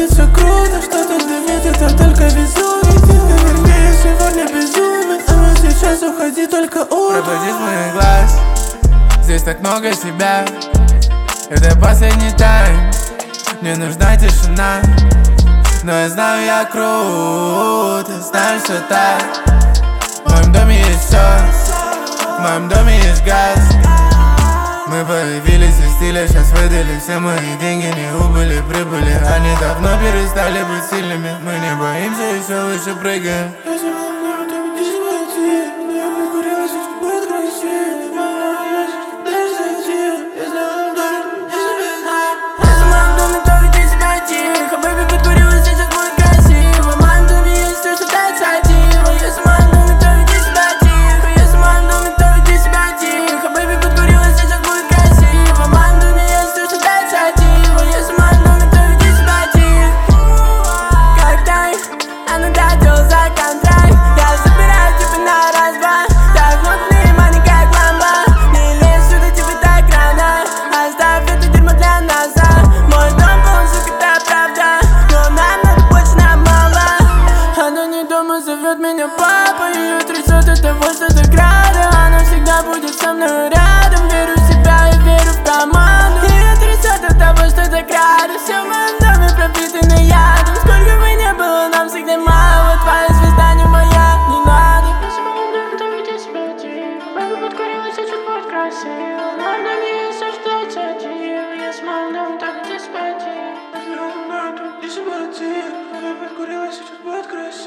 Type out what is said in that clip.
будет все круто, что-то дымит, это только безумие. Детка, вернее, сегодня безумие, а вот сейчас уходи только утро. Пропади с моих глаз, здесь так много себя. Это последний тайм, мне нужна тишина. Но я знаю, я крут, я знаю, что так. В моем доме есть все, в моем доме есть газ. Мы появились из стиля, сейчас выдали все мои деньги, не убыли, прибыли. Они давно перестали быть сильными. Мы не боимся и все выше прыгаем. Если вам то иди смотри, но я покурилась, и все будет красиво. Мама, если дай зайти, если вам дома, иди себя тихо. Если в моем доме, то веди себя тихо. Бэйби, покурилась, сейчас будет красиво. В моем доме есть все, что дать сатива. Если в моем доме, то веди себя тихо. Если в моем доме, то веди себя тихо. Бэйби, покурилась, сейчас будет красиво. В моем доме есть все, что дать сатива. Если в моем доме, то веди себя тихо. Как тайм, а ну дадел за контракт. Я забираю тебя на раз-два. Так много внимания, как ламба. Не лезь сюда, тебе так рано. Оставь это дерьмо для нас, а. Мой дом полон, сука, это правда. Но нам надо больше, нам мало. Она не дома, зовет меня папа. Ее трясет от того, что так рада. Она всегда будет со мной рядом. Верю в себя и верю в команду. Ее трясет от того, что так рада. Все в моем доме пропитано ядом. Сколько бы ни было, нам всегда мало. Твоя звезда не моя, не надо. Если в моем доме, то веди себя тихо. Бэйби, подкурилась, сейчас будет красиво. В моем доме есть все, что дать сатива. Если в моем доме, то веди себя тихо. Если в моем доме, то веди себя тихо. Бэйби, подкурилась, сейчас будет красиво.